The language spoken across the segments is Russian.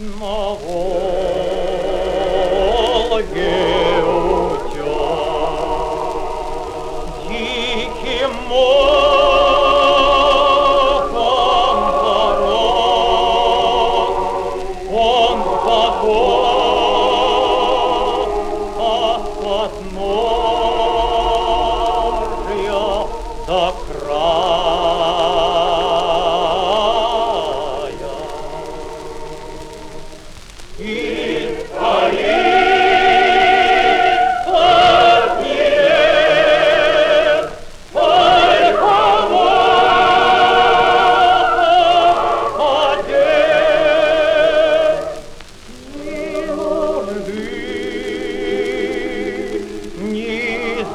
На Волге утёс диким мохом порос, он похож от подножия до края. И стоит сотни лет горькового одет, ни нужды, ни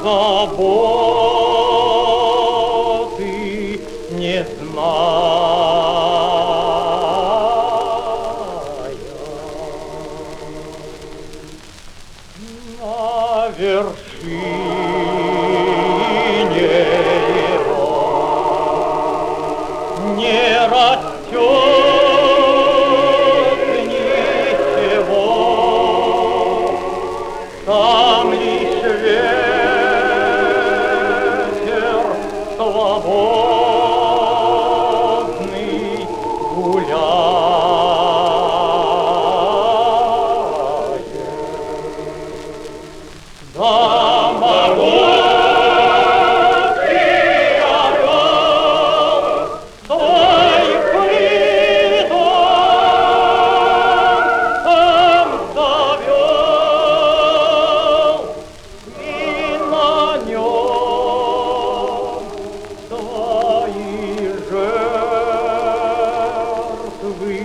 заботы не на вершине его не растет ничего, там лишь ветер свободный гуляет. Да могучий орел свой притон завел, и на нем свои жертвы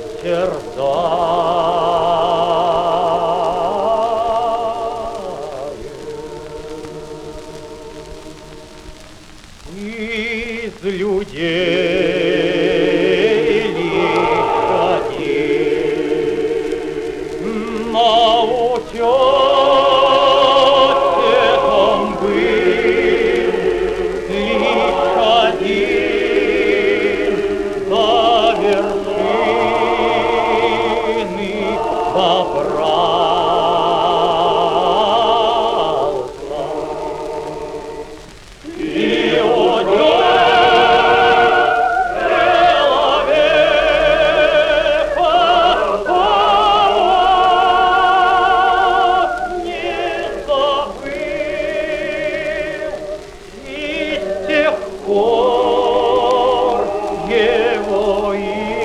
из людей лишь один на утёсе том был, лишь один до вершины добрался. И с тех пор его